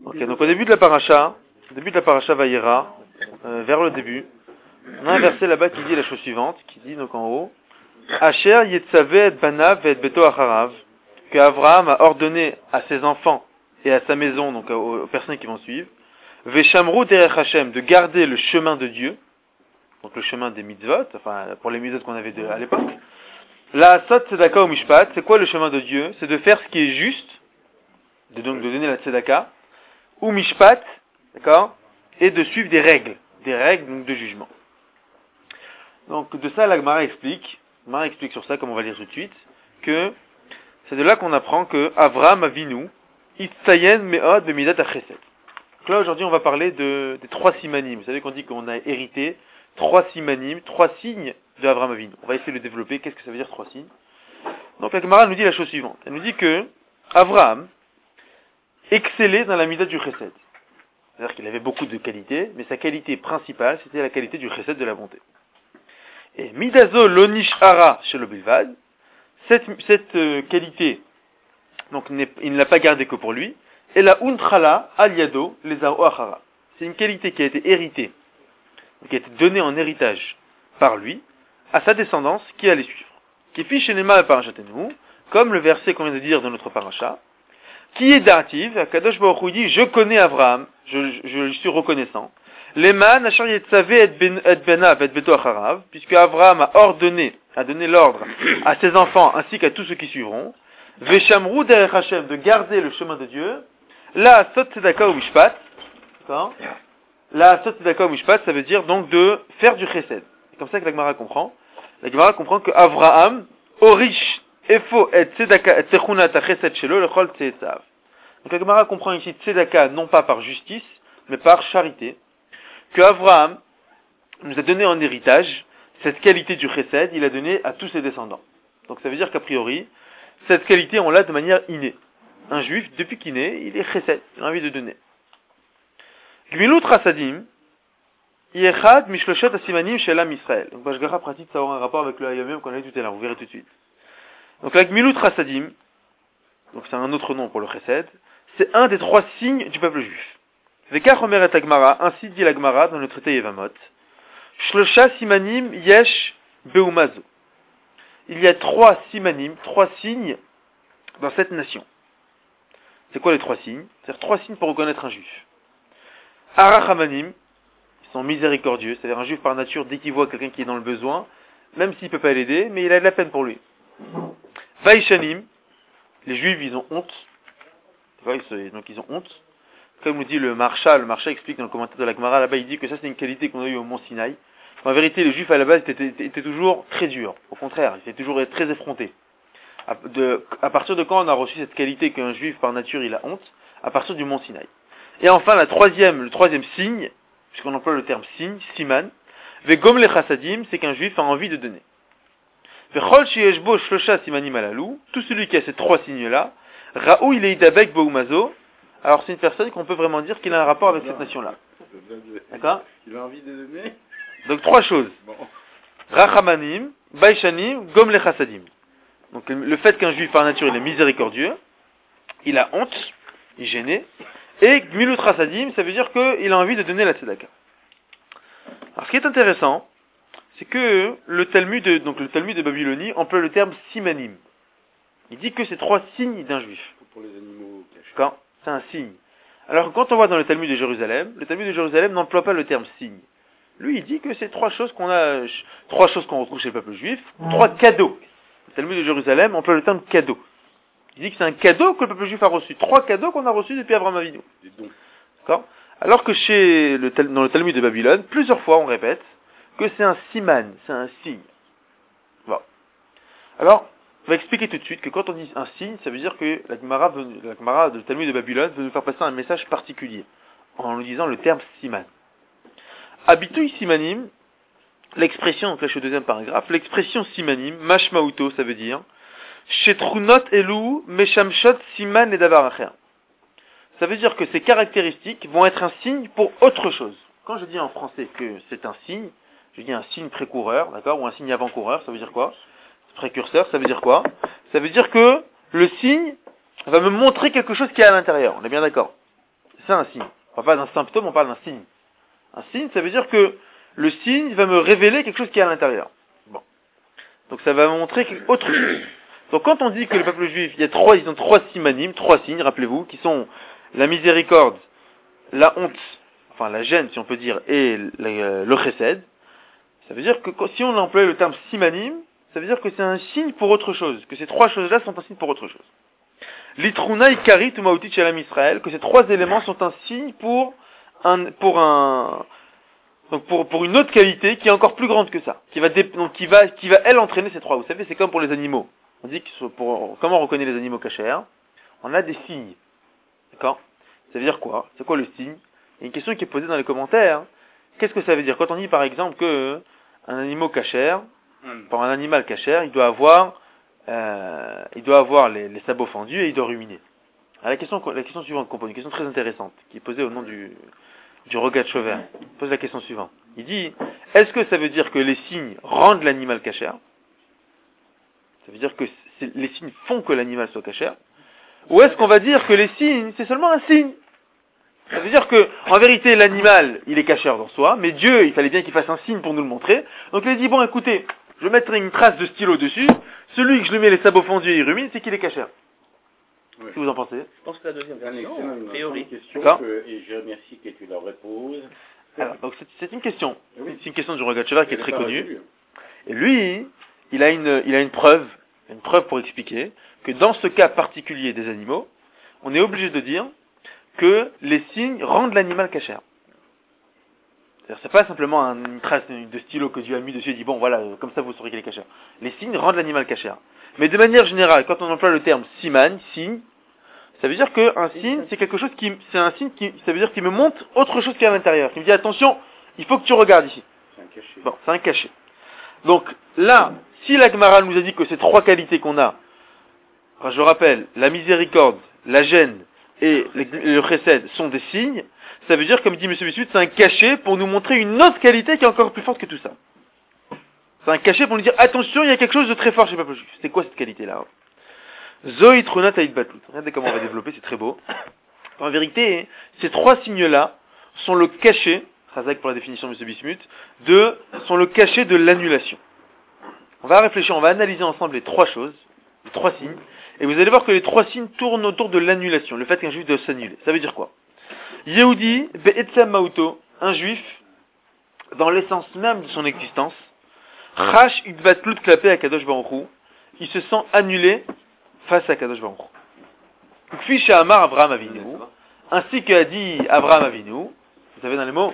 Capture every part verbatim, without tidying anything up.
Ok, donc au début de la paracha, au début de la paracha Vayera, euh, vers le début, on a un verset là-bas qui dit la chose suivante, qui dit donc en haut, Asher Yetzave et Banav et Beto Acharav, que Abraham a ordonné à ses enfants et à sa maison, donc aux, aux personnes qui vont suivre, Veshamru Derech Hashem, de garder le chemin de Dieu, donc le chemin des mitzvot, enfin pour les mitzvot qu'on avait de, à l'époque. La Sot Tzedaka ou Mishpat, c'est quoi le chemin de Dieu? C'est de faire ce qui est juste, de donc de donner la Tzedaka, ou Mishpat, d'accord, et de suivre des règles, des règles donc de jugement. Donc de ça, la Gemara explique, la Gemara explique sur ça, comme on va lire tout de suite, que c'est de là qu'on apprend que Avraham Avinu, Itzayen Me'od Bemidat HaChesed. Donc là aujourd'hui on va parler de, des trois simanim. Vous savez qu'on dit qu'on a hérité trois simanim, trois signes de Avraham Avinu. On va essayer de le développer. Qu'est-ce que ça veut dire trois signes? Donc la Gemara nous dit la chose suivante. Elle nous dit que Avraham excellait dans la midat du Chesed. C'est-à-dire qu'il avait beaucoup de qualités, mais sa qualité principale c'était la qualité du Chesed, de la bonté. Et midazo lonishara chez le bilvad, cette, cette euh, qualité, donc il ne l'a pas gardée que pour lui. Et la untchala aliado les achara. C'est une qualité qui a été héritée, qui a été donnée en héritage par lui à sa descendance qui allait suivre. Qui fiche nema parachatenu, comme le verset qu'on vient de dire dans notre paracha, qui est dativ, Kadosh Baruch Hu dit, je connais Abraham, je, je, je suis reconnaissant. Leman asher yetzave et benav et beto acharav, puisque Abraham a ordonné, a donné l'ordre à ses enfants ainsi qu'à tous ceux qui suivront, veshamru derech Hashem, de garder le chemin de Dieu. La sot tzedaka ou mishpat, d'accord? La sot tzedaka ou mishpat, ça veut dire donc de faire du chesed. C'est comme ça que la Gemara comprend. La Gemara comprend que Avraham, orish, efo et tzedaka et tzechunat chesed shelo lechol tzeetzav. Donc la Gemara comprend ici tzedaka non pas par justice, mais par charité. Que Avraham nous a donné en héritage cette qualité du chesed, il a donné à tous ses descendants. Donc ça veut dire qu'a priori, cette qualité on l'a de manière innée. Un juif, depuis qu'il naît, il est chesed, il a envie de donner. Gmilut Rasadim, Yechad Mishloshet Asimanim Shelam Israël. Donc Bashgara pratique, ça aura un rapport avec le Hayomim qu'on a dit tout à l'heure, vous verrez tout de suite. Donc la Gmilut Rasadim, donc c'est un autre nom pour le chesed, c'est un des trois signes du peuple juif. Vekach Omer et Agmara, ainsi dit la Gemara dans le traité Yevamot, Shlosha Simanim Yesh Beumazo. Il y a trois simanim, trois signes dans cette nation. C'est quoi les trois signes? C'est-à-dire trois signes pour reconnaître un juif. Arachamanim, ils sont miséricordieux, c'est-à-dire un juif par nature, dès qu'il voit quelqu'un qui est dans le besoin, même s'il ne peut pas l'aider, mais il a de la peine pour lui. Vaishanim, les juifs ils ont honte, donc ils ont honte. Comme nous dit le Marsha, le Marsha explique dans le commentaire de la Gemara, là-bas il dit que ça c'est une qualité qu'on a eue au Mont Sinaï. En vérité, les juifs à la base étaient, étaient, étaient toujours très durs, au contraire, ils étaient toujours très effrontés. À, de, à partir de quand on a reçu cette qualité qu'un juif par nature il a honte? À partir du Mont Sinaï. Et enfin la troisième, le troisième signe, puisqu'on emploie le terme signe, siman, vegom le chassadim, c'est qu'un juif a envie de donner. Vechol sheyeshbo shlosha simanim alalou, tout celui qui a ces trois signes-là, raou il est idabek boumazo, alors c'est une personne qu'on peut vraiment dire qu'il a un rapport avec cette nation-là. D'accord? Il a envie de donner. Donc trois choses. Bon. Rachamanim, baishanim, gom le chassadim. Donc le fait qu'un juif par nature il est miséricordieux, il a honte, il est gêné, et gmilut rasadim, ça veut dire qu'il a envie de donner la tzedaka. Alors ce qui est intéressant, c'est que le Talmud de, donc le Talmud de Babylonie emploie le terme simanim. Il dit que c'est trois signes d'un juif. Pour les animaux cachés. Quand c'est un signe. Alors quand on voit dans le Talmud de Jérusalem, le Talmud de Jérusalem n'emploie pas le terme signe. Lui il dit que c'est trois choses qu'on a, trois choses qu'on retrouve chez le peuple juif, trois cadeaux. Le Talmud de Jérusalem emploie le terme cadeau. Il dit que c'est un cadeau que le peuple juif a reçu. Trois cadeaux qu'on a reçus depuis Abraham Avinu. D'accord? Alors que chez le, dans le Talmud de Babylone, plusieurs fois on répète que c'est un siman, c'est un signe. Bon. Alors, on va expliquer tout de suite que quand on dit un signe, ça veut dire que la Gemara, veut, la Gemara du Talmud de Babylone veut nous faire passer un message particulier, en nous disant le terme siman. Habitui simanim, l'expression, donc là je suis au deuxième paragraphe, l'expression simanim, mashmauto, ça veut dire shetrunot elu meshamshot siman et davar acher. Ça veut dire que ces caractéristiques vont être un signe pour autre chose. Quand je dis en français que c'est un signe, je dis un signe précoureur, d'accord, ou un signe avant-coureur, ça veut dire quoi? Précurseur, ça veut dire quoi? Ça veut dire que le signe va me montrer quelque chose qui est à l'intérieur, on est bien d'accord? C'est c'est un signe. On parle pas d'un symptôme, on parle d'un signe. Un signe, ça veut dire que le signe va me révéler quelque chose qui est à l'intérieur. Bon. Donc ça va me montrer autre chose. Donc quand on dit que le peuple juif, il y a trois, ils ont trois simanim, trois signes, rappelez-vous, qui sont la miséricorde, la honte, enfin la gêne si on peut dire, et le, le chesed, ça veut dire que si on emploie le terme simanim, ça veut dire que c'est un signe pour autre chose, que ces trois choses-là sont un signe pour autre chose. Litruna, Ikarit ou Maoutit Shalom Israël, que ces trois éléments sont un signe pour un, pour un, donc pour, pour une autre qualité qui est encore plus grande que ça, qui va, dé, donc qui va, qui va elle entraîner ces trois. Vous savez, c'est comme pour les animaux. On dit que pour, comment on reconnaît les animaux cachers? On a des signes. D'accord? Ça veut dire quoi? C'est quoi le signe? Il y a une question qui est posée dans les commentaires. Qu'est-ce que ça veut dire? Quand on dit par exemple que un animal cachère, pour un animal cachère, il doit avoir, euh, il doit avoir les, les sabots fendus et il doit ruminer. Alors la question, la question suivante qu'on pose, une question très intéressante, qui est posée au nom du, du Rogat Chover. Il pose la question suivante. Il dit, est-ce que ça veut dire que les signes rendent l'animal cachère? Ça veut dire que les signes font que l'animal soit cachère? Ou est-ce qu'on va dire que les signes, c'est seulement un signe? Ça veut dire que, en vérité, l'animal, il est cachère dans soi, mais Dieu, il fallait bien qu'il fasse un signe pour nous le montrer. Donc il a dit, bon, écoutez, je mettrai une trace de stylo dessus, celui que je lui mets les sabots fendus et il rumine, c'est qu'il est cachère. Oui. Qu'est-ce que vous en pensez? Je pense que la deuxième question, une théorie. question que, et je remercie que tu leur reposes. Alors, donc c'est, c'est une question. Oui. C'est une question du Rogat Chover qui est très connue. Résolu. Et lui, il a une, il a une preuve, une preuve pour expliquer que dans ce cas particulier des animaux, on est obligé de dire que les signes rendent l'animal cachère. C'est-à-dire, c'est pas simplement un, une trace de stylo que Dieu a mis dessus et dit bon voilà, comme ça vous saurez qu'il est cachère. Les signes rendent l'animal cachère. Mais de manière générale, quand on emploie le terme siman, signe, ça veut dire qu'un signe, c'est quelque chose qui, c'est un signe qui, ça veut dire qu'il me montre autre chose qui est à l'intérieur, qui me dit attention, il faut que tu regardes ici. C'est un cachet. Bon, c'est un cachet. Donc là, si la Gemara nous a dit que ces trois qualités qu'on a, enfin, je rappelle, la miséricorde, la gêne et le, le chesed sont des signes, ça veut dire, comme dit M. Bissuit, c'est un cachet pour nous montrer une autre qualité qui est encore plus forte que tout ça. C'est un cachet pour nous dire, attention, il y a quelque chose de très fort chez le peuple juif. C'est quoi cette qualité-là? Zoï Trunat Aïd Batlut. Regardez comment on va développer, c'est très beau. En vérité, ces trois signes-là sont le cachet, Chazak pour la définition de M. Bismuth, de, sont le cachet de l'annulation. On va réfléchir, on va analyser ensemble les trois choses, les trois signes, et vous allez voir que les trois signes tournent autour de l'annulation, le fait qu'un juif doit s'annuler. Ça veut dire quoi? Yehudi be'etzem mauto, un juif, dans l'essence même de son existence, Chash idvatlut klapé à Kadosh Baruch Hu, il se sent annulé face à Kadosh Baruch Hu. Kfi Amar Avraham Avinu, ainsi qu'a dit Avraham Avinu, vous savez dans les mots,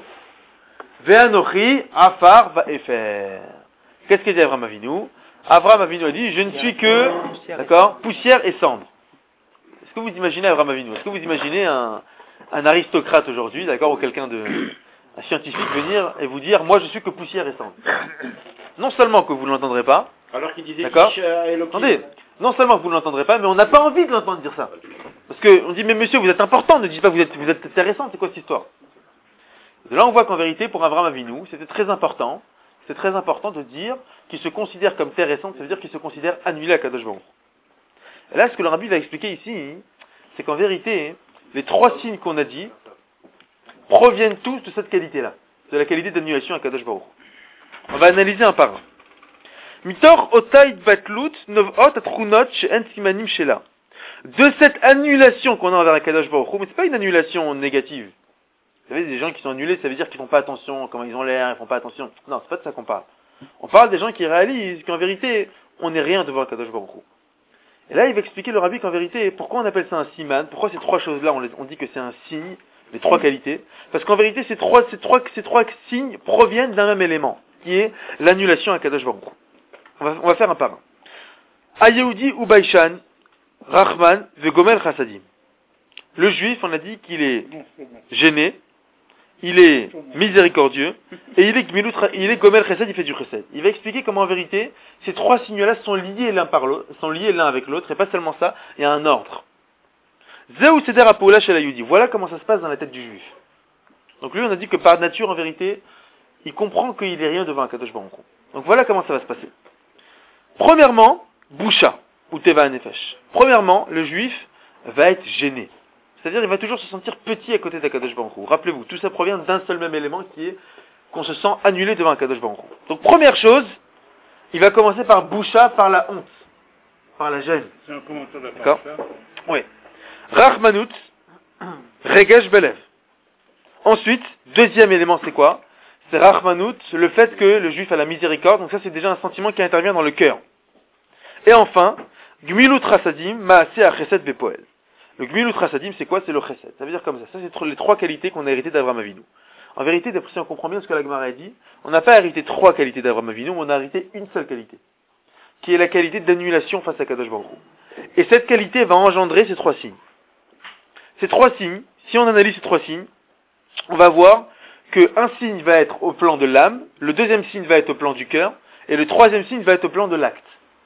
Ve'anochi afar va'efer. Qu'est-ce qu'a dit Avraham Avinu? Avraham Avinu a dit, je ne suis que, d'accord, poussière et cendre. Est-ce que vous imaginez Avraham Avinu? Est-ce que vous imaginez un, un aristocrate aujourd'hui, d'accord, ou quelqu'un de, un scientifique venir et vous dire, moi je suis que poussière et cendre? Non seulement que vous ne l'entendrez pas, Alors qu'il disait, d'accord, euh, attendez, non seulement que vous ne l'entendrez pas, mais on n'a pas envie de l'entendre dire ça. Parce que on dit, mais monsieur, vous êtes important, ne dites pas que vous êtes, vous êtes intéressant, c'est quoi cette histoire? De là on voit qu'en vérité, pour Avraham Avinu, c'était très important, c'est très important de dire qu'il se considère comme terrestre, ça veut dire qu'il se considère annulé à Kadosh Baruch Hu. Et là, ce que le Rabbi va expliquer ici, c'est qu'en vérité, les trois signes qu'on a dit proviennent tous de cette qualité-là, de la qualité d'annulation à Kadosh Baruch Hu. On va analyser un par un. Mitor otaïd batlut novot atrunot she'en simanim shela. De cette annulation qu'on a envers Kadosh Baruch Hu, mais c'est pas une annulation négative. Vous savez, des gens qui sont annulés, ça veut dire qu'ils font pas attention, comment ils ont l'air, ils font pas attention. Non, c'est pas de ça qu'on parle. On parle des gens qui réalisent qu'en vérité, on n'est rien devant Kadosh Baruch Hu. Et là, il va expliquer le Rabbi qu'en vérité, pourquoi on appelle ça un siman, pourquoi ces trois choses-là, on, les, on dit que c'est un signe, les trois qualités, parce qu'en vérité, ces trois, ces trois, ces trois signes proviennent d'un même élément, qui est l'annulation à Kadosh Baruch Hu. On va, on va faire un par un. Ayehudi ou Baishan, Rahman, Vegomel Chassadim. Le juif, on a dit qu'il est gêné, il est miséricordieux, et il est gmilut, il est gomel chesed, il fait du chesed. Il va expliquer comment en vérité, ces trois signes-là sont liés l'un par l'autre, sont liés l'un avec l'autre, et pas seulement ça, il y a un ordre. Zéou seder apoula shel hayudi. Voilà comment ça se passe dans la tête du juif. Donc lui, on a dit que par nature, en vérité, il comprend qu'il est rien devant un Kadosh Baruch Hu. Donc voilà comment ça va se passer. Premièrement, boucha, ou teva nefesh. Premièrement, le juif va être gêné. C'est-à-dire il va toujours se sentir petit à côté d'Akadosh Baruch Hu. Rappelez-vous, tout ça provient d'un seul même élément qui est qu'on se sent annulé devant Akadosh Baruch Hu. Donc première chose, il va commencer par boucha, par la honte, par la gêne. C'est un commentaire de la D'accord. paracha. Oui. Rachmanut, Regesh Belev. Ensuite, deuxième élément, c'est quoi? C'est Rachmanut, le fait que le juif a la miséricorde. Donc ça, c'est déjà un sentiment qui intervient dans le cœur. Et enfin, Gmilut Rasadim, Maaseh Achesed Bepoel. Le Gmilut Rasadim, c'est quoi? C'est le Chesed. Ça veut dire comme ça. Ça, c'est les trois qualités qu'on a héritées d'Avraham Avinu. En vérité, d'après si on comprend bien ce que la Gemara a dit, on n'a pas hérité trois qualités d'Avraham Avinu, mais on a hérité une seule qualité, qui est la qualité d'annulation face à Kadosh Baruch Hu. Et cette qualité va engendrer ces trois signes. Ces trois signes, si on analyse ces trois signes, on va voir qu'un signe va être au plan de l'âme, le deuxième signe va être au plan du cœur, et le troisième signe va être au plan de l'acte.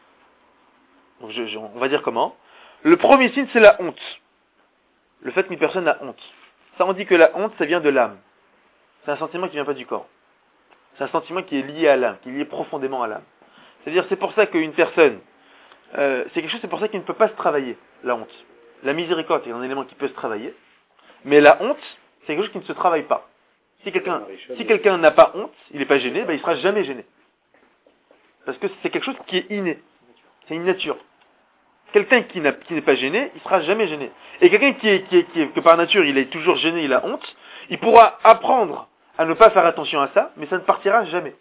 Donc je, je, on va dire comment? Le premier signe, c'est la honte. Le fait qu'une personne a honte. Ça, on dit que la honte, ça vient de l'âme. C'est un sentiment qui vient pas du corps. C'est un sentiment qui est lié à l'âme, qui est lié profondément à l'âme. C'est-à-dire, c'est pour ça qu'une personne, euh, c'est quelque chose, c'est pour ça qu'il ne peut pas se travailler, la honte. La miséricorde, c'est un élément qui peut se travailler, mais la honte, c'est quelque chose qui ne se travaille pas. Si quelqu'un, si quelqu'un n'a pas honte, il n'est pas gêné, ben il sera jamais gêné. Parce que c'est quelque chose qui est inné. C'est une nature. Quelqu'un qui, n'a, qui n'est pas gêné, il sera jamais gêné. Et quelqu'un qui est, qui est, qui est, que par nature, il est toujours gêné, il a honte, il pourra apprendre à ne pas faire attention à ça, mais ça ne partira jamais.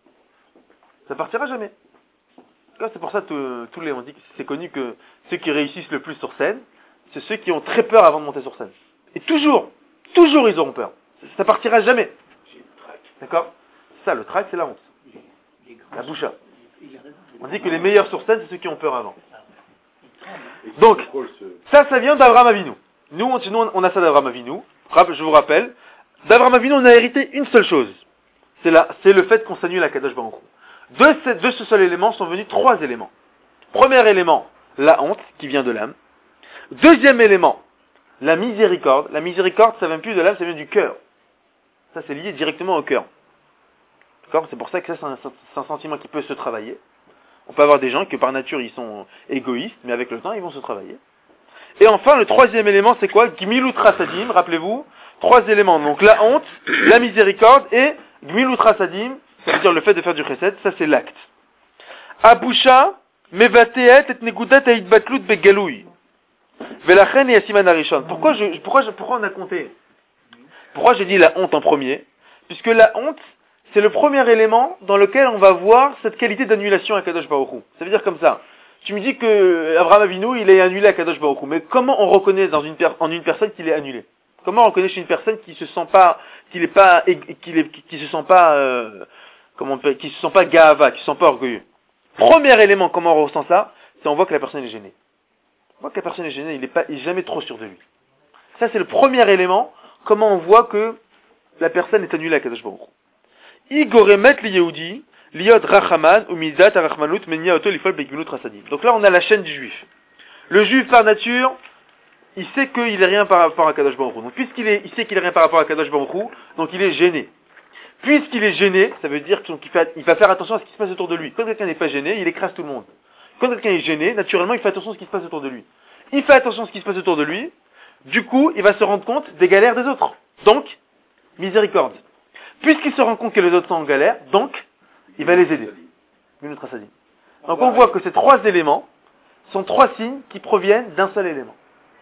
Ça partira jamais. C'est pour ça que tous les, on dit que c'est connu que ceux qui réussissent le plus sur scène, c'est ceux qui ont très peur avant de monter sur scène. Et toujours, toujours ils auront peur. Ça partira jamais. D'accord? Ça, le trac, c'est la honte. La boucha. On dit que les meilleurs sur scène, c'est ceux qui ont peur avant. Donc, ça, ça vient d'Avraham Avinu. Nous, on, nous, on a ça d'Avraham Avinu. Je vous rappelle, d'Avraham Avinu, on a hérité une seule chose. C'est, la, c'est le fait qu'on s'annule à Kadosh Baruch Hu. De, cette, de ce seul élément sont venus trois éléments. Premier élément, la honte, qui vient de l'âme. Deuxième élément, la miséricorde. La miséricorde, ça vient plus de l'âme, ça vient du cœur. Ça, c'est lié directement au cœur. D'accord? C'est pour ça que ça, c'est un, c'est un sentiment qui peut se travailler. On peut avoir des gens que par nature, ils sont égoïstes, mais avec le temps, ils vont se travailler. Et enfin, le troisième élément, c'est quoi? Gmilut Rasadim, rappelez-vous. Trois éléments. Donc, la honte, la miséricorde et Gmilut Rasadim, ça veut dire le fait de faire du chesed, ça c'est l'acte. Abusha, mevateet et negudat haidbatlut begalouy. Velachen et asiman arishon. Pourquoi je, pourquoi je, pourquoi on a compté? Pourquoi j'ai dit la honte en premier? Puisque la honte, c'est le premier élément dans lequel on va voir cette qualité d'annulation à Kadosh Baruch Hu. Ça veut dire comme ça. Tu me dis que Avraham Avinu, il est annulé à Kadosh Baruch Hu. Mais comment on reconnaît dans une per- en une personne qu'il est annulé? Comment on reconnaît chez une personne qui se sent pas, qu'il est pas, qu'il est, qui se sent pas, euh, comment on peut, qui se sent pas gava, qui se sent pas orgueilleux? Premier élément, comment on ressent ça? C'est on voit que la personne est gênée. On voit que la personne est gênée, il est pas, il est jamais trop sûr de lui. Ça, c'est le premier élément. Comment on voit que la personne est annulée à Kadosh Baruch Hu. Igoremet li Yehudi, liot rachaman, ou midat arachmanut, menia oto lifol begmilut rasadim. Donc là, on a la chaîne du juif. Le juif, par nature, il sait qu'il est rien par rapport à Kadosh Baruch Hu. Donc, puisqu'il est, il sait qu'il est rien par rapport à Kadosh Baruch Hu, donc il est gêné. Puisqu'il est gêné, ça veut dire qu'il fait, il va faire attention à ce qui se passe autour de lui. Quand quelqu'un n'est pas gêné, il écrase tout le monde. Quand quelqu'un est gêné, naturellement, il fait attention à ce qui se passe autour de lui. Il fait attention à ce qui se passe autour de lui, du coup, il va se rendre compte des galères des autres. Donc, miséricorde. Puisqu'il se rend compte que les autres sont en galère, donc, il va les aider. Donc on voit que ces trois éléments sont trois signes qui proviennent d'un seul élément.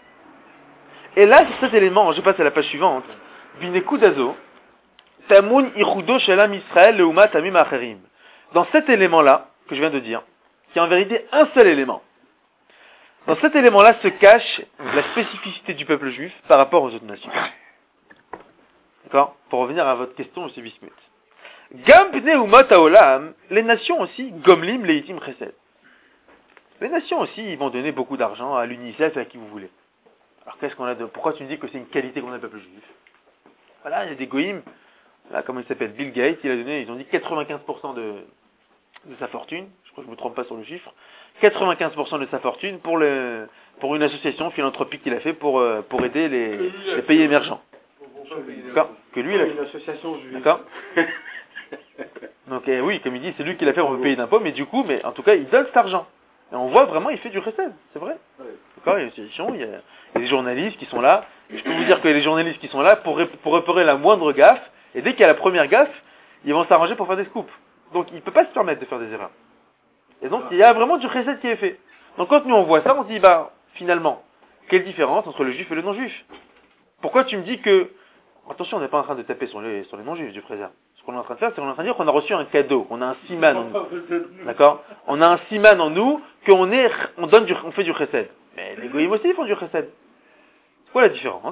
Et là, sur cet élément, je passe à la page suivante, Vinekudazo, Tamun Ichudo Shelam Israël Leuma Tamim Acherim. Dans cet élément-là, que je viens de dire, qui est en vérité un seul élément, dans cet élément-là se cache la spécificité du peuple juif par rapport aux autres nations. D'accord? Pour revenir à votre question, M. Bismuth. Gam Bnei Umot Haolam, les nations aussi, Gomlim Leitim Chesed. Les nations aussi, ils vont donner beaucoup d'argent à l'UNICEF et à qui vous voulez. Alors qu'est-ce qu'on a de... Pourquoi tu me dis que c'est une qualité qu'on a le peuple juif? Voilà, il y a des goïms, là, comment il s'appelle, Bill Gates, il a donné, ils ont dit quatre-vingt-quinze pour cent de, de sa fortune, je crois que je ne me trompe pas sur le chiffre, quatre-vingt-quinze pour cent de sa fortune pour le, pour une association philanthropique qu'il a fait pour, euh, pour aider les, les pays émergents. D'accord? Que lui, il a fait. Une association juive. D'accord? Donc, eh, oui, comme il dit, c'est lui qui l'a fait, on veut payer d'impôts, mais du coup, mais en tout cas, il donne cet argent. Et on voit vraiment, il fait du chesed, c'est vrai. Oui. D'accord, il y a une situation, il y a, il y a des journalistes qui sont là. Et je peux vous dire que les journalistes qui sont là pour, ré- pour repérer la moindre gaffe, et dès qu'il y a la première gaffe, ils vont s'arranger pour faire des scoops. Donc il ne peut pas se permettre de faire des erreurs. Et donc il y a vraiment du chesed qui est fait. Donc quand nous on voit ça, on se dit, bah finalement, quelle différence entre le juif et le non-juif? Pourquoi tu me dis que... Attention, on n'est pas en train de taper sur les, sur les non-juifs, Dieu préserve. Ce qu'on est en train de faire, c'est qu'on est en train de dire qu'on a reçu un cadeau, on a un siman en nous. D'accord? On a un siman en nous, qu'on est, on donne du, on fait du chesed. Mais les goyim aussi font du chesed. C'est quoi la différence?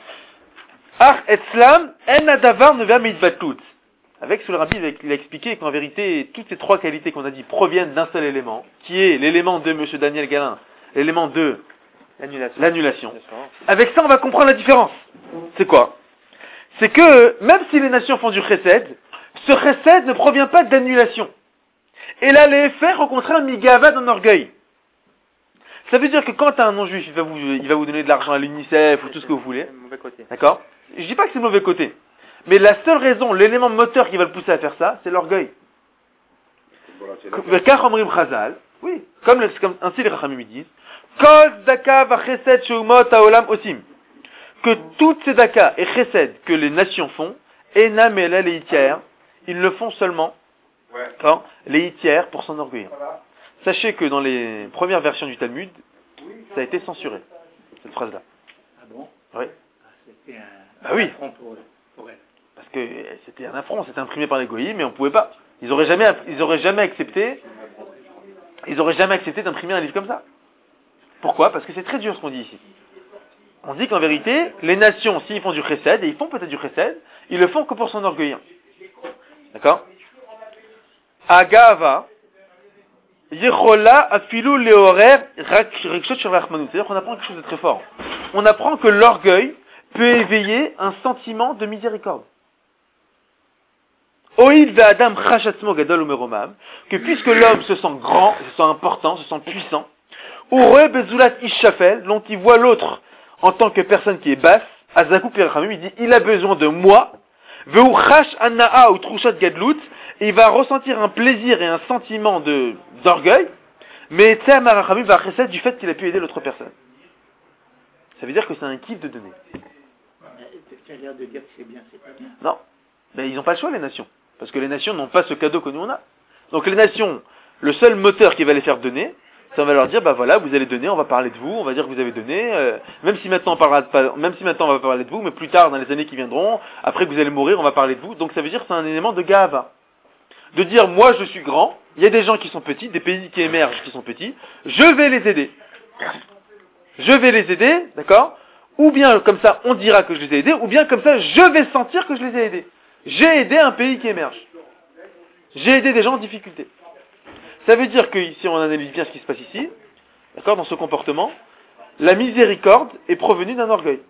Ar etzlam en adavar ne va mitbatlut. Avec ce le rabbi, il a expliqué qu'en vérité, toutes ces trois qualités qu'on a dit proviennent d'un seul élément, qui est l'élément de Monsieur Daniel Galin, l'élément de L'annulation. l'annulation. Avec ça, on va comprendre la différence. C'est quoi? C'est que, même si les nations font du chesed, ce chesed ne provient pas d'annulation. Et là, les faire, au contraire, migava d'un orgueil. Ça veut dire que quand un non-juif, il va vous, il va vous donner de l'argent à l'UNICEF ou tout ce que vous voulez. C'est le mauvais côté. D'accord? Je dis pas que c'est le mauvais côté. Mais la seule raison, l'élément moteur qui va le pousser à faire ça, c'est l'orgueil. Voilà, c'est Le Kach Omrim Chazal, oui, comme, le, comme ainsi les Rachamim disent, Kol Daka va Chesed Sheumot Haolam Osim. Que toutes ces Daka et Chesed que les nations font, Enam et les Itières, ils le font seulement, Ouais. quand les Itières pour s'enorgueillir. Voilà. Sachez que dans les premières versions du Talmud, ça a été censuré, cette phrase-là. Ah bon? Oui. Ah, c'était un Bah oui. affront pour, pour elle. Parce que c'était un affront, c'était imprimé par les goyim, mais on pouvait pas. Ils auraient jamais, ils auraient jamais accepté, ils auraient jamais accepté d'imprimer un livre comme ça. Pourquoi? Parce que c'est très dur ce qu'on dit ici. On dit qu'en vérité, les nations, s'ils font du chesed, et ils font peut-être du chesed, ils le font que pour s'enorgueillir. D'accord? Agava, Yechola afilu leorer rikshot shel rachmanut. C'est-à-dire qu'on apprend quelque chose de très fort. On apprend que l'orgueil peut éveiller un sentiment de miséricorde. Oïd ve'adam chachatzmo gadol umeromam, que puisque l'homme se sent grand, se sent important, se sent puissant, Ure bezulat ishafel, dont il voit l'autre en tant que personne qui est basse, Azakou Pirachamim, il dit, il a besoin de moi, ve'u chash anna'a ou trushot gadlut, et il va ressentir un plaisir et un sentiment de, d'orgueil, mais Tzem Arachamim va chesed du fait qu'il a pu aider l'autre personne. Ça veut dire que c'est un kiff de donner. Tu as l'air de dire que c'est bien, c'est pas bien. Non. Ben, ils n'ont pas le choix, les nations. Parce que les nations n'ont pas ce cadeau que nous on a. Donc les nations, le seul moteur qui va les faire donner, ça va leur dire, bah voilà, vous allez donner, on va parler de vous, on va dire que vous avez donné, euh, même si maintenant on parlera de, même si maintenant on va parler de vous, mais plus tard, dans les années qui viendront, après que vous allez mourir, on va parler de vous. Donc ça veut dire que c'est un élément de gava. De dire, moi je suis grand, il y a des gens qui sont petits, des pays qui émergent qui sont petits, je vais les aider. Je vais les aider, d'accord? Ou bien comme ça, on dira que je les ai aidés, ou bien comme ça, je vais sentir que je les ai aidés. J'ai aidé un pays qui émerge. J'ai aidé des gens en difficulté. Ça veut dire que si on analyse bien ce qui se passe ici, d'accord, dans ce comportement, la miséricorde est provenue d'un orgueil.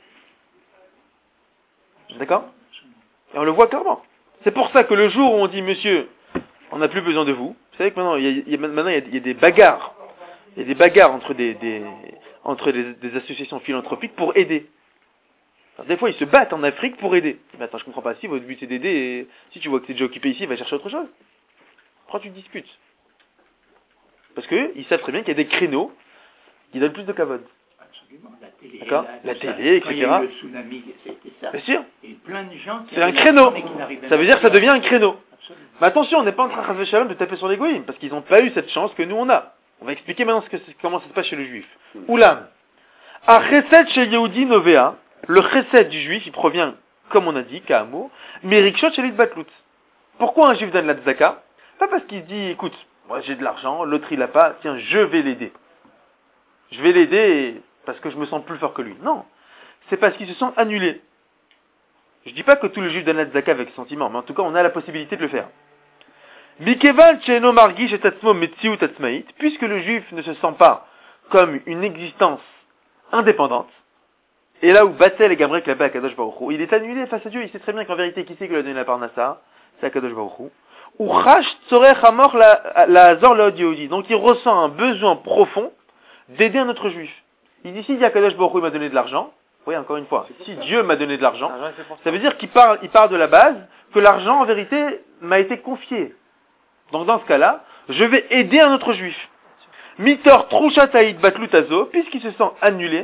D'accord? Et on le voit clairement. C'est pour ça que le jour où on dit, monsieur, on n'a plus besoin de vous, vous savez que maintenant, il y a, il y a, maintenant, il y a, il y a des bagarres. Il y a des bagarres entre des, des, entre des, des associations philanthropiques pour aider. Alors, des fois, ils se battent en Afrique pour aider. Mais attends, je comprends pas. Si votre but c'est d'aider, et si tu vois que tu es déjà occupé ici, va chercher autre chose. Pourquoi tu disputes? Parce que ils savent très bien qu'il y a des créneaux qui donnent plus de kavod. Absolument, la télé. D'accord? La, La ça, télé, quand il y a eu et cetera. le tsunami, c'était ça. Bien sûr. Et plein de gens qui C'est un avaient créneau. l'argent, mais qui n'arrivaient Ça veut pas dire que ça à- devient un créneau. Absolument. Mais attention, on n'est pas en train de shalom de taper sur les goïms, parce qu'ils n'ont pas eu cette chance que nous on a. On va expliquer maintenant ce que c'est- comment ça se passe chez le juif. Oulam. A chesed chez Yehudi Novea, le chesed du juif, il provient, comme on a dit, Ka'amo, mais rikshot chez l'Itbatlut. Pourquoi un juif donne la tzaka? Pas parce qu'il se dit, écoute, moi j'ai de l'argent, l'autre il l'a pas, tiens, je vais l'aider. Je vais l'aider parce que je me sens plus fort que lui. Non. C'est parce qu'il se sent annulé. Je dis pas que tous les juifs donnent la tzaka avec sentiment, mais en tout cas, on a la possibilité de le faire. Mikevan cheno margish et atzmo metziut atzmaït, puisque le juif ne se sent pas comme une existence indépendante, et là où Batel et Gabriel là-bas à Kadosh Baruch Hu, il est annulé face à Dieu, il sait très bien qu'en vérité, qui c'est qui lui a donné la parnassa? C'est Kadosh Baruch Hu. Ou chash tzorech hamor la la azor laod Yehudi. Donc il ressent un besoin profond d'aider un autre juif. Il dit, si Kadosh Baruch Hu il m'a donné de l'argent, oui, encore une fois, si Dieu m'a donné de l'argent, L'argent, c'est pour ça. ça veut dire qu'il part, il part de la base que l'argent, en vérité, m'a été confié. Donc dans ce cas-là, je vais aider un autre juif. Mitor Trushataïd Batlutazo, puisqu'il se sent annulé,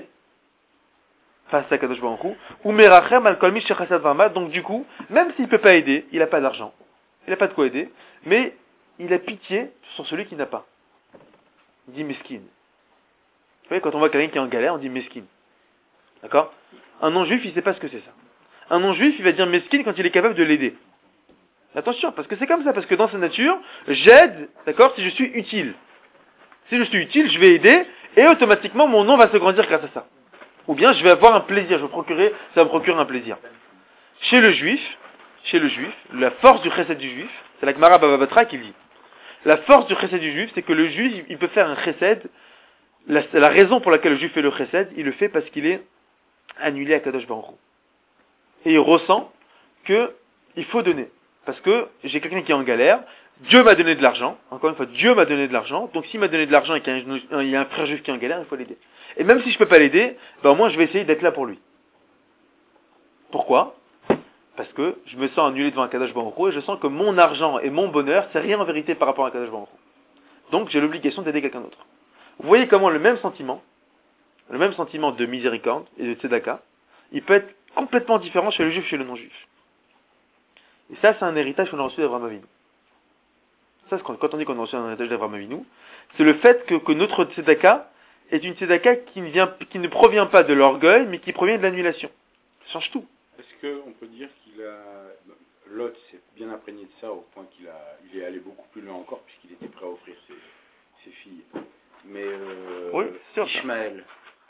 face à Kadosh Baruch Hu, ou Merachem Al-Kolmi Shechasad Varma, donc du coup, même s'il ne peut pas aider, il n'a pas d'argent, il n'a pas de quoi aider, mais il a pitié sur celui qui n'a pas. Il dit mesquine. Vous voyez, quand on voit quelqu'un qui est en galère, on dit mesquine. D'accord? Un non-juif, il ne sait pas ce que c'est ça. Un non-juif, il va dire mesquine quand il est capable de l'aider. Attention, parce que c'est comme ça, parce que dans sa nature, j'aide, d'accord, si je suis utile. Si je suis utile, je vais aider, et automatiquement, mon nom va se grandir grâce à ça. Ou bien, je vais avoir un plaisir, je vais procurer, ça va me procurer un plaisir. Chez le juif, chez le juif, la force du chesed du juif, c'est la Gemara Bava Batra qui dit. La force du chesed du juif, c'est que le juif, il peut faire un chesed, la, la raison pour laquelle le juif fait le chesed, il le fait parce qu'il est annulé à Kadosh Baruch Hu. Et il ressent que il faut donner. Parce que j'ai quelqu'un qui est en galère, Dieu m'a donné de l'argent, encore une fois, Dieu m'a donné de l'argent, donc s'il m'a donné de l'argent et qu'il y a un, il y a un frère juif qui est en galère, il faut l'aider. Et même si je ne peux pas l'aider, ben au moins je vais essayer d'être là pour lui. Pourquoi? Parce que je me sens annulé devant un Kadosh Baruch Hu et je sens que mon argent et mon bonheur, c'est rien en vérité par rapport à un Kadosh Baruch Hu. Donc j'ai l'obligation d'aider quelqu'un d'autre. Vous voyez comment le même sentiment, le même sentiment de miséricorde et de tzedaka, il peut être complètement différent chez le juif et chez le non-juif. Et ça, c'est un héritage qu'on a reçu d'Avraham Avinu. Ça, c'est quand, quand on dit qu'on a reçu un héritage d'Avraham Avinu, c'est le fait que, que notre tzedaka est une tzedaka qui ne, vient, qui ne provient pas de l'orgueil, mais qui provient de l'annulation. Ça change tout. Est-ce qu'on peut dire qu'il a... Lot s'est bien imprégné de ça au point qu'il a... il est allé beaucoup plus loin encore puisqu'il était prêt à offrir ses, ses filles. Mais euh, oui, c'est sûr, Ishmaël,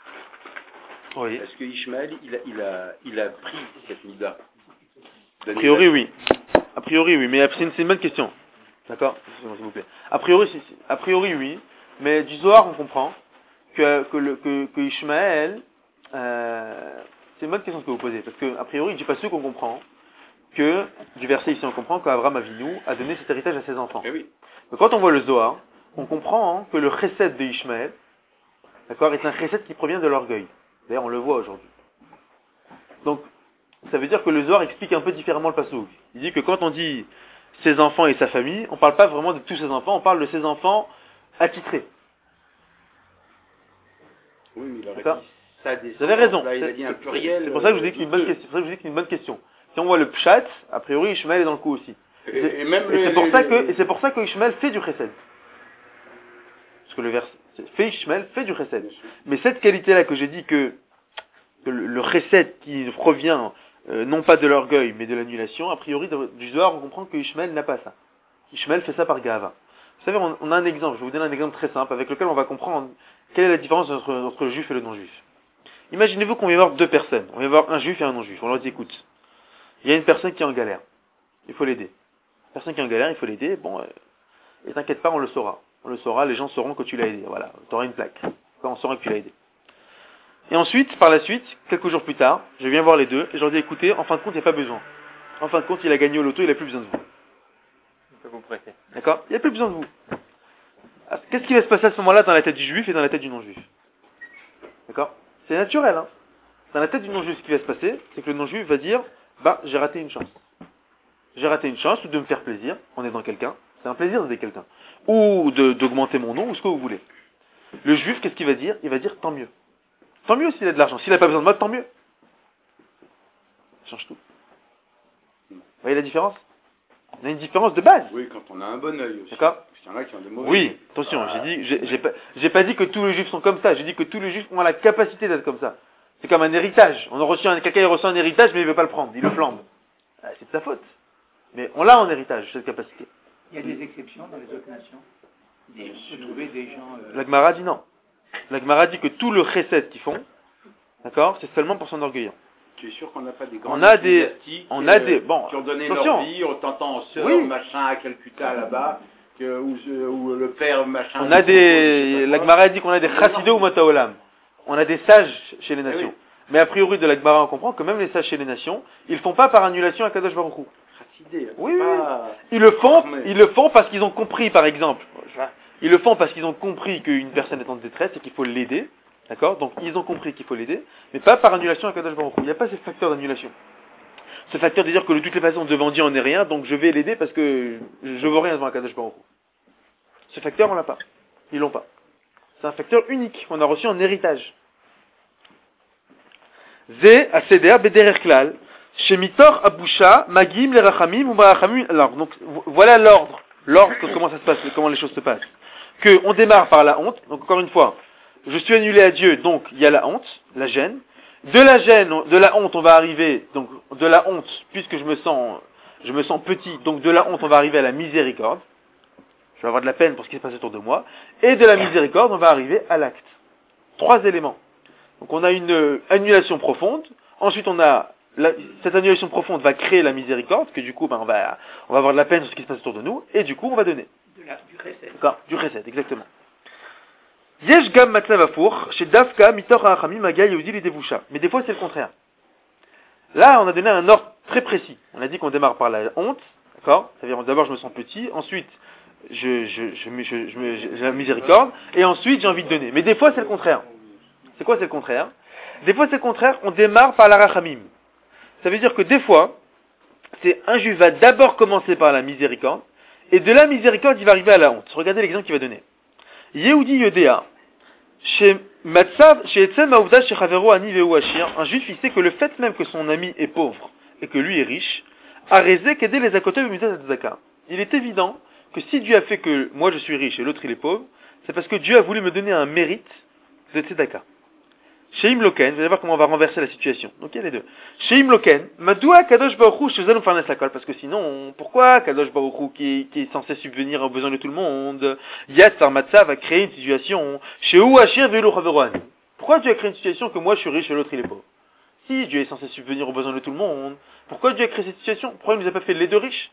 oui. Est-ce que Ishmaël, il a, il a, il a pris cette mida? A priori, oui. A priori, oui. Mais c'est une, c'est une bonne question. D'accord? S'il vous plaît. A priori, c'est, a priori, oui. Mais du Zohar, on comprend que, que, le, que, que Ishmaël, euh, c'est une bonne question que vous posez. Parce que, a priori, je dis pas sûr qu'on comprend que, du verset ici, on comprend qu'Abraham Avinu a donné cet héritage à ses enfants. Eh oui. Mais quand on voit le Zohar, on comprend hein, que le chesed de Ishmaël, d'accord, est un chesed qui provient de l'orgueil. D'ailleurs, on le voit aujourd'hui. Donc, ça veut dire que le Zohar explique un peu différemment le passouk. Il dit que quand on dit ses enfants et sa famille, on ne parle pas vraiment de tous ses enfants, on parle de ses enfants attitrés. Oui, mais il aurait d'accord? dit ça des Vous avez raison. Là, il a dit un pluriel. C'est pour ça que je vous dis que c'est une bonne question. C'est pour ça que je vous dis que c'est une bonne question. Si on voit le pshat, a priori, Ishmael est dans le coup aussi. Et, et, et même et les, c'est pour les, ça que, les... et c'est pour ça que Ishmael fait du chesed. Parce que le verset, fait Ishmael fait du chesed. Mais cette qualité-là que j'ai dit que, que le, le chesed qui provient euh, non pas de l'orgueil mais de l'annulation, a priori du Zohar on comprend que Ishmael n'a pas ça. Ishmael fait ça par Gahava. Vous savez, on, on a un exemple, je vais vous donner un exemple très simple avec lequel on va comprendre quelle est la différence entre, entre le juif et le non-juif. Imaginez-vous qu'on vient voir deux personnes, on vient voir un juif et un non-juif, on leur dit écoute, il y a une personne qui est en galère, il faut l'aider. La personne qui est en galère, il faut l'aider, bon, euh, et t'inquiète pas, on le saura. On le saura, les gens sauront que tu l'as aidé, voilà, tu auras une plaque, on saura que tu l'as aidé. Et ensuite, par la suite, quelques jours plus tard, je viens voir les deux, et je leur dis écoutez, en fin de compte, il n'y a pas besoin. En fin de compte, il a gagné au loto, il n'a plus besoin de vous. Il peut vous prêter. D'accord? Il n'y a plus besoin de vous. Qu'est-ce qui va se passer à ce moment-là dans la tête du juif et dans la tête du non-juif? D'accord? C'est naturel, hein? Dans la tête du non-juif, ce qui va se passer, c'est que le non-juif va dire, bah, j'ai raté une chance. J'ai raté une chance, ou de me faire plaisir, en aidant quelqu'un. C'est un plaisir d'aider quelqu'un. Ou de, d'augmenter mon nom, ou ce que vous voulez. Le juif, qu'est-ce qu'il va dire? Il va dire, tant mieux. Tant mieux s'il a de l'argent. S'il n'a pas besoin de moi, tant mieux. Ça change tout. Vous voyez la différence? On a une différence de base. Oui, quand on a un bon œil aussi. D'accord? Parce qu'il y en a qui ont des mauvais. Oui, attention, Ah, j'ai dit, j'ai, j'ai, pas, j'ai pas dit que tous les juifs sont comme ça, j'ai dit que tous les juifs ont la capacité d'être comme ça. C'est comme un héritage. On a reçu un, quelqu'un a reçu un héritage, mais il veut pas le prendre, il le flambe. Ah, c'est de sa faute. Mais on l'a en héritage, cette capacité. Il y a des exceptions dans les autres nations. Des, on peut trouver des gens... Euh... La Gemara dit non. La Gemara dit que tout le chesed qu'ils font, d'accord, c'est seulement pour s'enorgueillir. Tu es sûr qu'on n'a pas des grands On a des, dynastiques, on a euh, des, bon, qui ont donné attention. leur vie, en tentant en sœur, Oui. machin, à Calcutta, là-bas, que, où, où le père, machin... On a des, la Gemara dit qu'on a des chassidés ou mataolam. On a des sages chez les nations. Eh oui. Mais a priori de la Gemara, on comprend que même les sages chez les nations, ils le font pas par annulation à Kadosh Baruch Hu. Chassidé, Oui, oui, pas... Ils le font, formé. ils le font parce qu'ils ont compris, par exemple. Ils le font parce qu'ils ont compris qu'une personne est en détresse et qu'il faut l'aider. D'accord? Donc, ils ont compris qu'il faut l'aider, mais pas par annulation à Kadosh Baruch Hu. Il n'y a pas ce facteur d'annulation. Ce facteur de dire que de toutes les façons, devant Dieu, on n'est rien, donc je vais l'aider parce que je ne veux rien devant Kadosh Baruch Hu. Ce facteur, on l'a pas. Ils l'ont pas. C'est un facteur unique qu'on a reçu en héritage. Zé Asedea Bederer Klal, Shemitor Abusha, Magim le Rachamim ou Barachamim. Alors, donc, voilà l'ordre. L'ordre, comment ça se passe, comment les choses se passent. Que on démarre par la honte. Donc, encore une fois, je suis annulé à Dieu, donc il y a la honte, la gêne. De la gêne, de la honte, on va arriver, donc, de la honte, puisque je me sens, je me sens petit, donc de la honte, on va arriver à la miséricorde. Je vais avoir de la peine pour ce qui se passe autour de moi. Et de la miséricorde, on va arriver à l'acte. Trois éléments. Donc on a une euh, annulation profonde. Ensuite, on a la, cette annulation profonde va créer la miséricorde, que du coup, ben, on va, on va avoir de la peine sur ce qui se passe autour de nous. Et du coup, on va donner. De la, du recette. D'accord, du recette, exactement. Yesh gam matzav afour, chez Dafka, mitor ha'achamim, maga yehudi lidevusha. Mais des fois, c'est le contraire. Là, on a donné un ordre très précis. On a dit qu'on démarre par la honte. D'accord? C'est-à-dire, d'abord, je me sens petit. Ensuite, je, je, je, je, je, je, j'ai la miséricorde. Et ensuite, j'ai envie de donner. Mais des fois, c'est le contraire. C'est quoi, c'est le contraire? Des fois, c'est le contraire. On démarre par la rachamim. Ça veut dire que des fois, c'est un juif va d'abord commencer par la miséricorde. Et de la miséricorde, il va arriver à la honte. Regardez l'exemple qu'il va donner. Yehudi Yodea, chez Matzav, chez Etzel Maouda, chez Chavero Ani Veu Ashir, un juif, il sait que le fait même que son ami est pauvre et que lui est riche, a raisé qu'aider les akotev et mitzvot tzedaka. Il est évident que si Dieu a fait que moi je suis riche et l'autre il est pauvre, c'est parce que Dieu a voulu me donner un mérite de tzedaka. Chez Imloken, vous allez voir comment on va renverser la situation. Donc il y a les deux. Chez Imloken, Madoua Kadosh Baruch Hu, chez Zalom Farnes Lakol, parce que sinon, pourquoi Kadosh Baruch Hu, qui, qui est censé subvenir aux besoins de tout le monde, Yad Sarmatza va créer une situation, chez Ouachir Velo Chaveroan. Pourquoi Dieu a créé une situation que moi je suis riche et l'autre il est pauvre? Si Dieu est censé subvenir aux besoins de tout le monde, pourquoi Dieu a créé cette situation? Pourquoi il ne nous a pas fait les deux riches?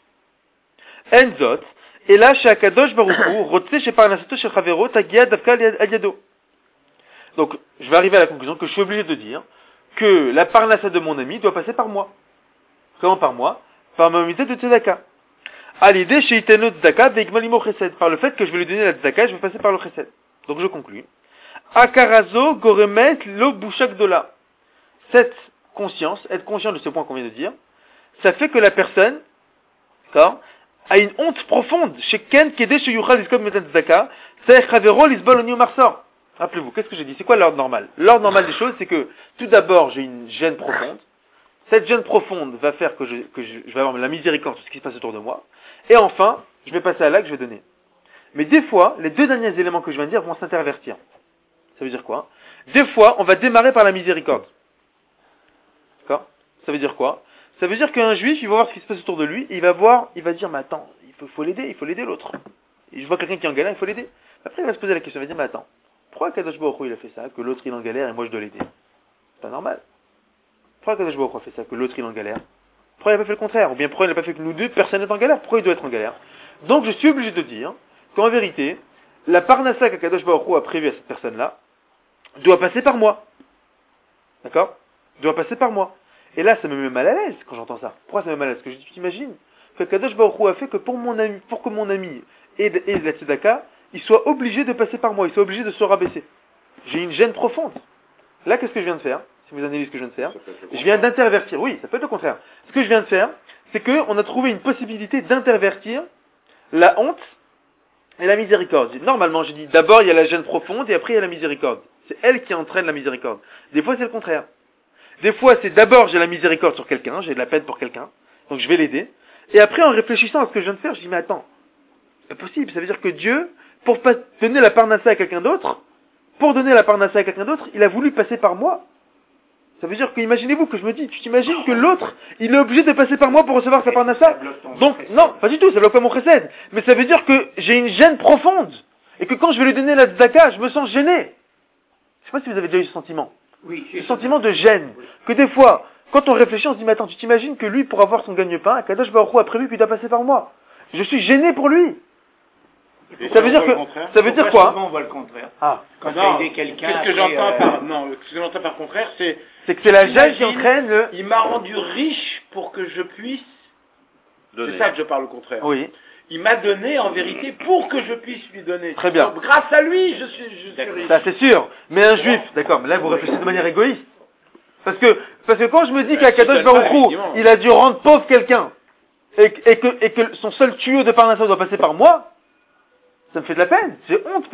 Enzot, et là, chez Kadosh Baruch Hu, Rotse chez Parnasato chez Chavero, Tagia Davka Aliado. Donc, je vais arriver à la conclusion que je suis obligé de dire que la parnassa de mon ami doit passer par moi. Comment par moi? Par ma unité de tzedaka. À l'idée, chez Iteno tzedaka, beigmalimo chesed. Par le fait que je vais lui donner la tzedaka, je vais passer par le chesed. Donc, je conclus. Akarazo goremet lo bouchak dola. Cette conscience, être conscient de ce point qu'on vient de dire, ça fait que la personne, d'accord, a une honte profonde. Chez Ken, Kede, chez Yuchal, Iskod, Metan tzedaka, Saech Chavero, Lisbol, Oni, Marsor. Rappelez-vous, qu'est-ce que j'ai dit? C'est quoi l'ordre normal? L'ordre normal des choses, c'est que, tout d'abord, j'ai une gêne profonde. Cette gêne profonde va faire que je, que je, je vais avoir la miséricorde sur ce qui se passe autour de moi. Et enfin, je vais passer à l'acte, je vais donner. Mais des fois, les deux derniers éléments que je viens de dire vont s'intervertir. Ça veut dire quoi? Des fois, on va démarrer par la miséricorde. D'accord? Ça veut dire quoi? Ça veut dire qu'un juif, il va voir ce qui se passe autour de lui, et il va voir, il va dire, mais attends, il faut, faut l'aider, il faut l'aider l'autre. Et je vois quelqu'un qui est en galère, il faut l'aider. Après, il va se poser la question, il va dire, mais attends. Pourquoi Kadosh Baruch Hu il a fait ça, que l'autre il est en galère et moi je dois l'aider? C'est pas normal. Pourquoi Kadosh Baruch Hu a fait ça, que l'autre il est en galère? Pourquoi il n'a pas fait le contraire? Ou bien pourquoi il n'a pas fait que nous deux, personne n'est en galère? Pourquoi il doit être en galère? Donc je suis obligé de dire qu'en vérité, la parnassa que Kadosh Baruch Hu a prévue à cette personne-là doit passer par moi. D'accord? Doit passer par moi. Et là, ça me met mal à l'aise quand j'entends ça. Pourquoi ça me met mal à l'aise? Parce que je t'imagine que Kadosh Baruch Hu a fait que pour mon ami, pour que mon ami ait de la tzedaka, il soit obligé de passer par moi, il soit obligé de se rabaisser. J'ai une gêne profonde. Là, qu'est-ce que je viens de faire? Si vous analysez ce que je viens de faire, je viens d'intervertir. Oui, ça peut être le contraire. Ce que je viens de faire, c'est qu'on a trouvé une possibilité d'intervertir la honte et la miséricorde. Normalement, j'ai dit d'abord il y a la gêne profonde et après il y a la miséricorde. C'est elle qui entraîne la miséricorde. Des fois, c'est le contraire. Des fois, c'est d'abord j'ai la miséricorde sur quelqu'un, j'ai de la peine pour quelqu'un, donc je vais l'aider. Et après, en réfléchissant à ce que je viens de faire, je dis mais attends, c'est pas possible. Ça veut dire que Dieu, pour pas donner la parnassa à quelqu'un d'autre, pour donner la parnassa à quelqu'un d'autre, il a voulu passer par moi. Ça veut dire que, imaginez-vous que je me dis, tu t'imagines que l'autre, il est obligé de passer par moi pour recevoir sa parnassa? Donc, non, pas du tout, ça bloque pas mon chesed. Mais ça veut dire que j'ai une gêne profonde. Et que quand je vais lui donner la tzedaka, je me sens gêné. Je sais pas si vous avez déjà eu ce sentiment. Oui. Ce sentiment de gêne. Que des fois, quand on réfléchit, on se dit, mais attends, tu t'imagines que lui, pour avoir son gagne-pain, Kadosh Baruch Hu a prévu qu'il doit passer par moi. Je suis gêné pour lui. Ça veut dire que, ça veut dire quoi? On voit le contraire. Ah. Quand tu Non, as aidé quelqu'un. qu'est-ce que après, j'entends euh, par, non, ce que j'entends par contraire, c'est, C'est que c'est la gêne qui Imagine, entraîne le... il m'a rendu riche pour que je puisse, c'est ça que je parle au contraire. Oui. Il m'a donné en vérité pour que je puisse lui donner. Très bien. Donc, grâce à lui, je suis, je suis riche. Ça c'est sûr. Mais un juif, d'accord, mais là vous réfléchissez de manière égoïste. Parce que, parce que quand je me dis qu'à Kadosh Baruch Hu, il a dû rendre pauvre quelqu'un, et, et, que, et que son seul tuyau de parnassa doit passer par moi, ça me fait de la peine. J'ai honte pour lui.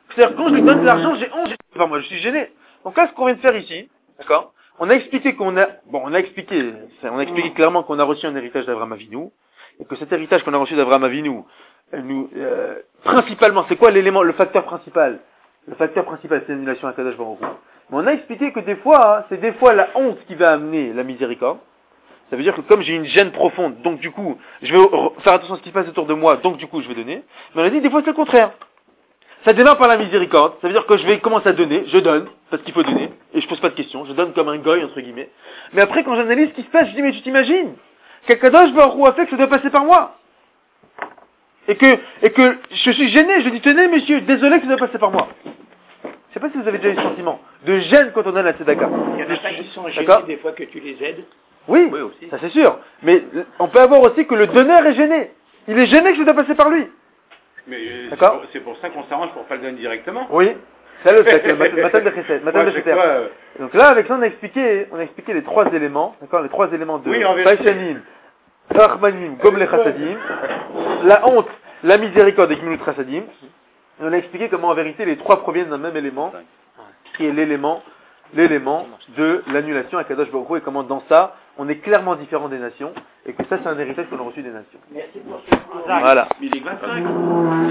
C'est-à-dire, quand je lui donne de l'argent, j'ai honte, j'ai... Enfin, moi, je suis gêné. Donc là, ce qu'on vient de faire ici, d'accord, on a expliqué qu'on a, bon, on a expliqué, on a expliqué clairement qu'on a reçu un héritage d'Avraham Avinu, et que cet héritage qu'on a reçu d'Avraham Avinu, nous, euh, principalement, c'est quoi l'élément, le facteur principal? Le facteur principal, c'est l'annulation à Kadosh Baruch Hu. Mais on a expliqué que des fois, hein, c'est des fois la honte qui va amener la miséricorde. Ça veut dire que comme j'ai une gêne profonde, donc du coup, je vais faire attention à ce qui se passe autour de moi, donc du coup, je vais donner. Mais on a dit, des fois, c'est le contraire. Ça démarre par la miséricorde. Ça veut dire que je vais commencer à donner, je donne, parce qu'il faut donner, et je pose pas de questions, je donne comme un goy, entre guillemets. Mais après, quand j'analyse ce qui se passe, je dis, mais tu t'imagines qu'Akadosh Baruch Hu a fait que ça doit passer par moi. Et que, et que je suis gêné, je dis, tenez, monsieur, désolé que ça doit passer par moi. Je sais pas si vous avez déjà eu ce sentiment de gêne quand on donne la tzedaka. Il y en a pas qui sont gênés D'accord des fois que tu les aides. Oui, Oui, aussi. ça c'est sûr. Mais on peut avoir aussi que le donneur est gêné. Il est gêné que ça doit passer par lui. Mais euh, c'est D'accord. pour, c'est pour ça qu'on s'arrange pour pas le donner directement. Oui. C'est le fait, Matal de Chesed, Matal de Ouais, c'est Chesed. quoi, euh, Donc là, avec ça, on a expliqué, on a expliqué les trois éléments, d'accord, les trois éléments de Oui, en vérité. Baishanim, Rachmanim, Gom le Chassadim, la honte, la miséricorde et Gmilut Chassadim. Et on a expliqué comment en vérité les trois proviennent d'un même élément, qui est l'élément, l'élément de l'annulation à Kadosh Baruch Hu, et comment dans ça, on est clairement différent des nations, et que ça c'est un héritage qu'on a reçu des nations. Merci pour ce cours. Voilà. Il est vingt-cinq.